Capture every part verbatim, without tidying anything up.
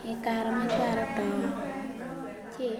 E kare madwaro to chi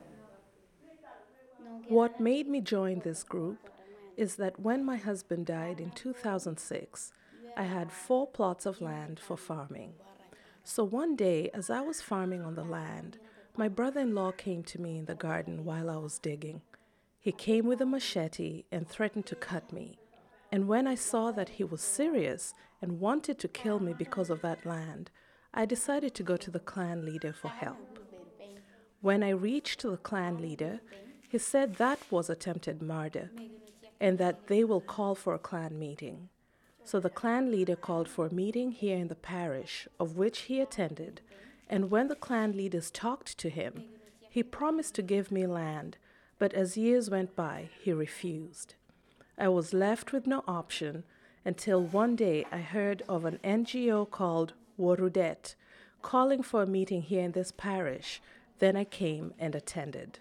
What made me join this group is that when my husband died in two thousand six, I had four plots of land for farming. So one day, as I was farming on the land, my brother in law came to me in the garden while I was digging. He came with a machete and threatened to cut me. And when I saw that he was serious and wanted to kill me because of that land, I decided to go to the clan leader for help. When I reached the clan leader, he said that was attempted murder and that they will call for a clan meeting. So the clan leader called for a meeting here in the parish, of which he attended, and when the clan leaders talked to him, he promised to give me land, but as years went by, he refused. I was left with no option until one day I heard of an N G O called Worudet calling for a meeting here in this parish. Then I came and attended.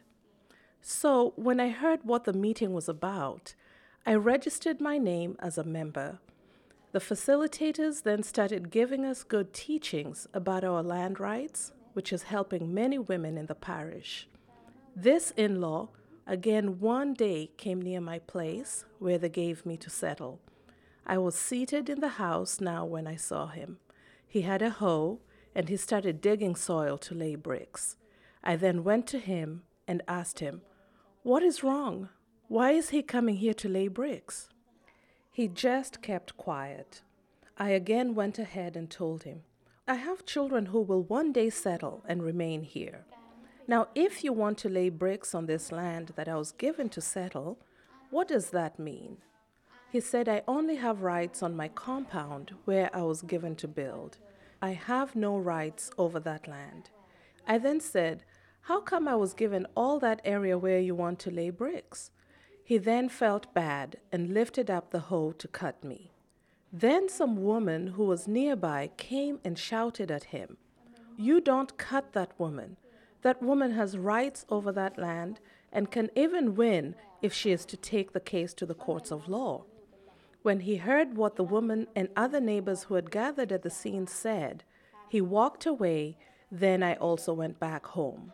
So, when I heard what the meeting was about, I registered my name as a member. The facilitators then started giving us good teachings about our land rights, which is helping many women in the parish. This in law, again, one day came near my place where they gave me to settle. I was seated in the house now when I saw him. He had a hoe and he started digging soil to lay bricks. I then went to him and asked him, "What is wrong? Why is he coming here to lay bricks?" He just kept quiet. I again went ahead and told him, "I have children who will one day settle and remain here. Now, if you want to lay bricks on this land that I was given to settle, what does that mean?" He said, "I only have rights on my compound where I was given to build. I have no rights over that land." I then said, "How come I was given all that area where you want to lay bricks?" He then felt bad and lifted up the hoe to cut me. Then some woman who was nearby came and shouted at him, "You don't cut that woman. That woman has rights over that land and can even win if she is to take the case to the courts of law." When he heard what the woman and other neighbors who had gathered at the scene said, he walked away. Then I also went back home.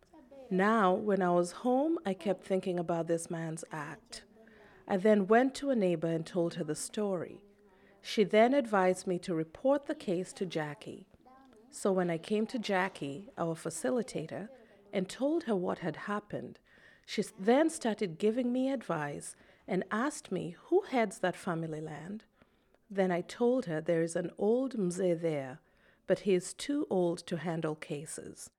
Now, when I was home, I kept thinking about this man's act. I then went to a neighbor and told her the story. She then advised me to report the case to Jackie. So when I came to Jackie, our facilitator, and told her what had happened, she then started giving me advice and asked me who heads that family land. Then I told her there is an old mzee there, but he is too old to handle cases.